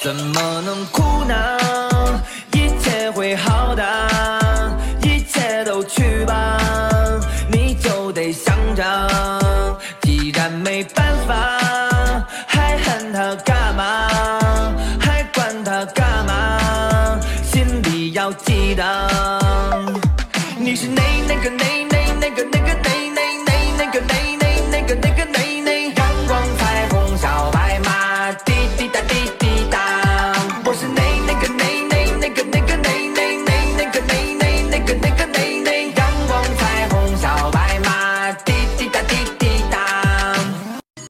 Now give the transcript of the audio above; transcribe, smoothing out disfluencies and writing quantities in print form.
怎么能哭呢？一切会好的，一切都去吧，你就得想着，既然没办法，还恨他干嘛？还管他干嘛？心里要记得，你是那个